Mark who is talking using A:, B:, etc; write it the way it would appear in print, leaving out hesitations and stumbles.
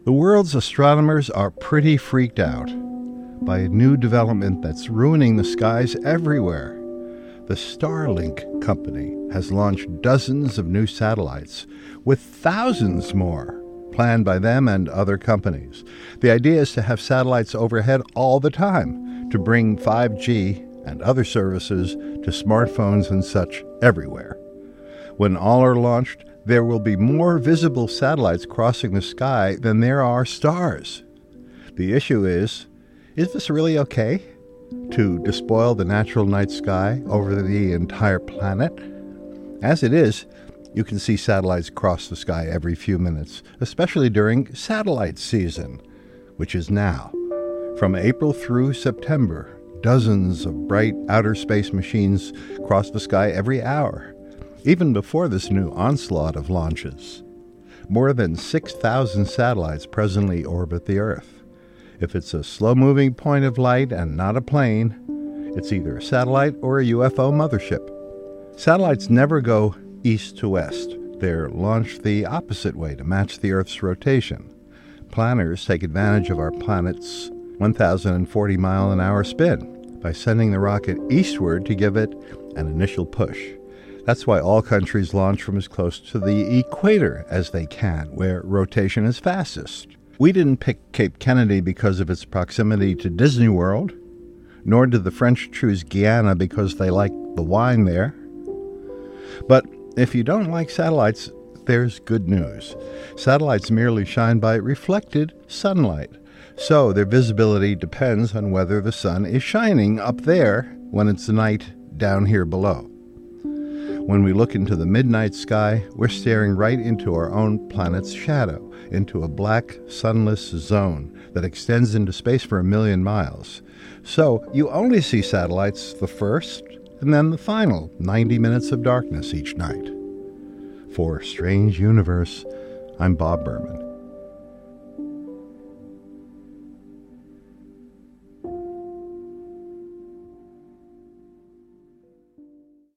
A: The world's astronomers are pretty freaked out by a new development that's ruining the skies everywhere. The Starlink company has launched dozens of new satellites, with thousands more planned by them and other companies. The idea is to have satellites overhead all the time to bring 5G and other services to smartphones and such everywhere. When all are launched, there will be more visible satellites crossing the sky than there are stars. The issue is this really okay to despoil the natural night sky over the entire planet? As it is, you can see satellites cross the sky every few minutes, especially during satellite season, which is now. From April through September, dozens of bright outer space machines cross the sky every hour, even before this new onslaught of launches. More than 6,000 satellites presently orbit the Earth. If it's a slow-moving point of light and not a plane, it's either a satellite or a UFO mothership. Satellites never go east to west. They're launched the opposite way to match the Earth's rotation. Planners take advantage of our planet's 1,040-mile-an-hour spin by sending the rocket eastward to give it an initial push. That's why all countries launch from as close to the equator as they can, where rotation is fastest. We didn't pick Cape Kennedy because of its proximity to Disney World, nor did the French choose Guyana because they like the wine there. But if you don't like satellites, there's good news. Satellites merely shine by reflected sunlight, so their visibility depends on whether the sun is shining up there when it's night down here below. When we look into the midnight sky, we're staring right into our own planet's shadow, into a black, sunless zone that extends into space for 1 million miles. So you only see satellites the first and then the final 90 minutes of darkness each night. For Strange Universe, I'm Bob Berman.